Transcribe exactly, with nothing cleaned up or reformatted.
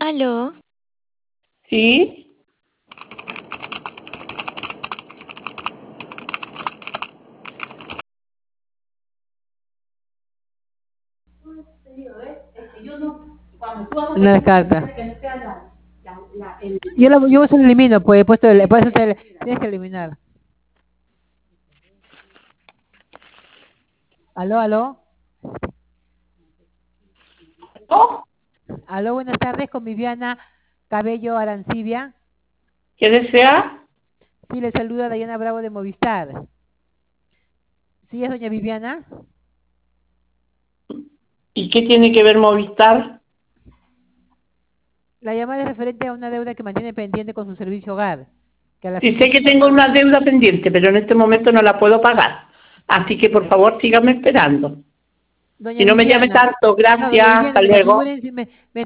¿Aló? ¿Sí? Una carta. Yo, la, yo se lo elimino, pues he puesto el, por eso te, tienes que eliminar. ¿Aló, aló? ¿Oh? Aló, buenas tardes, con Viviana Cabello Arancibia. ¿Qué desea? Sí, le saluda Dayana Bravo de Movistar. ¿Sí es doña Viviana? ¿Y qué tiene que ver Movistar? La llamada es referente a una deuda que mantiene pendiente con su servicio hogar. Que a la Sí, fecha... sé que tengo una deuda pendiente, pero en este momento no la puedo pagar. Así que por favor sígame esperando. Doña Y no me llame Viviana, tanto, no, doña gracias, Viviana, hasta mira, luego. figúrense, me, me